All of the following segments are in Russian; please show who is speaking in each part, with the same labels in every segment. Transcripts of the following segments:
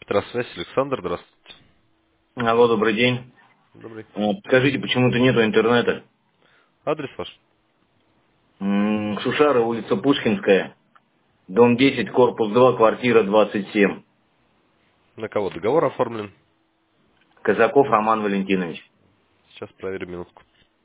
Speaker 1: Электросвязь, Александр, здравствуйте.
Speaker 2: Алло, добрый день.
Speaker 1: Добрый.
Speaker 2: Скажите, почему-то нету интернета?
Speaker 1: Адрес ваш?
Speaker 2: Шушара, улица Пушкинская, дом 10, корпус 2, квартира 27.
Speaker 1: На кого договор оформлен?
Speaker 2: Казаков Роман Валентинович.
Speaker 1: Сейчас проверим минутку.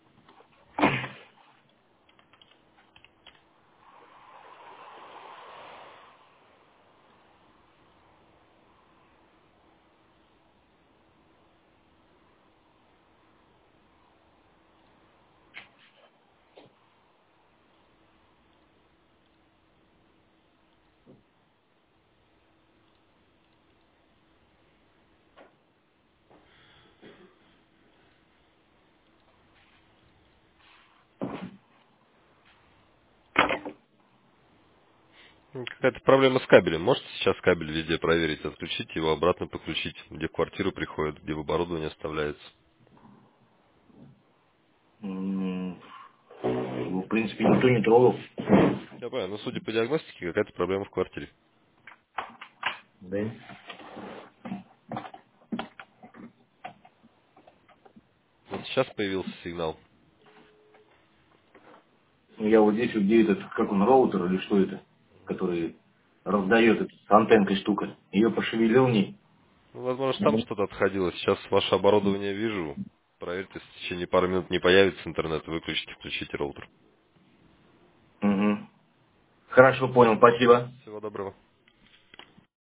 Speaker 1: Какая-то проблема с кабелем. Можете сейчас кабель везде проверить, отключить его, обратно подключить, где в квартиру приходит, где в оборудование оставляется?
Speaker 2: Его, в принципе, никто не трогал.
Speaker 1: Я понял, но судя по диагностике, какая-то проблема в квартире.
Speaker 2: Да.
Speaker 1: Вот сейчас появился сигнал.
Speaker 2: Я вот здесь, вот где этот, как он, роутер или что это, который раздает эту с антенкой штука. Ее пошевелил в ней.
Speaker 1: Ну, возможно, там что-то отходило. Сейчас ваше оборудование вижу. Проверьте, если в течение пары минут не появится интернет, выключите, включите роутер.
Speaker 2: Угу. Хорошо, понял, спасибо.
Speaker 1: Всего доброго.